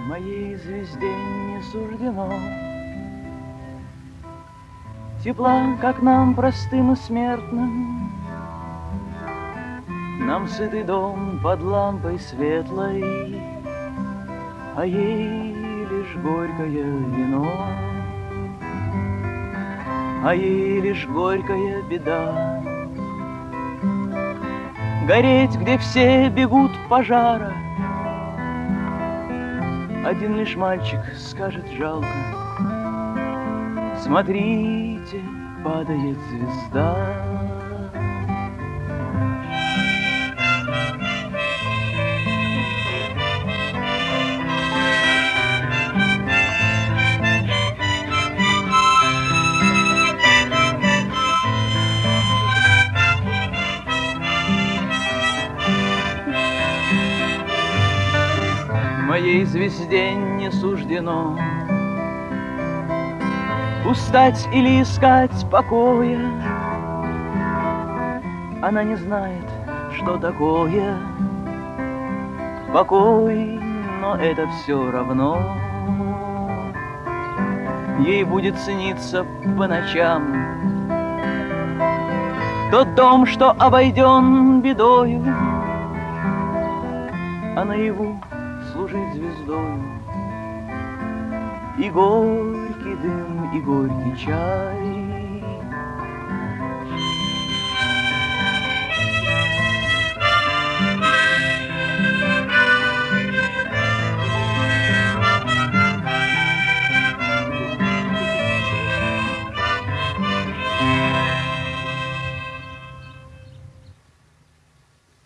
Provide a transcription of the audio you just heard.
Моей звезде не суждено тепла, как нам, простым и смертным. Нам сытый дом под лампой светлой, а ей лишь горькое вино, а ей лишь горькая беда. Гореть, где все бегут пожара, один лишь мальчик скажет жалко: смотрите, падает звезда. Моей звезде не суждено устать или искать покоя. Она не знает, что такое покой, но это все равно. Ей будет сниться по ночам тот дом, что обойден бедою, а наяву служить звездою. И горький дым, и горький чай,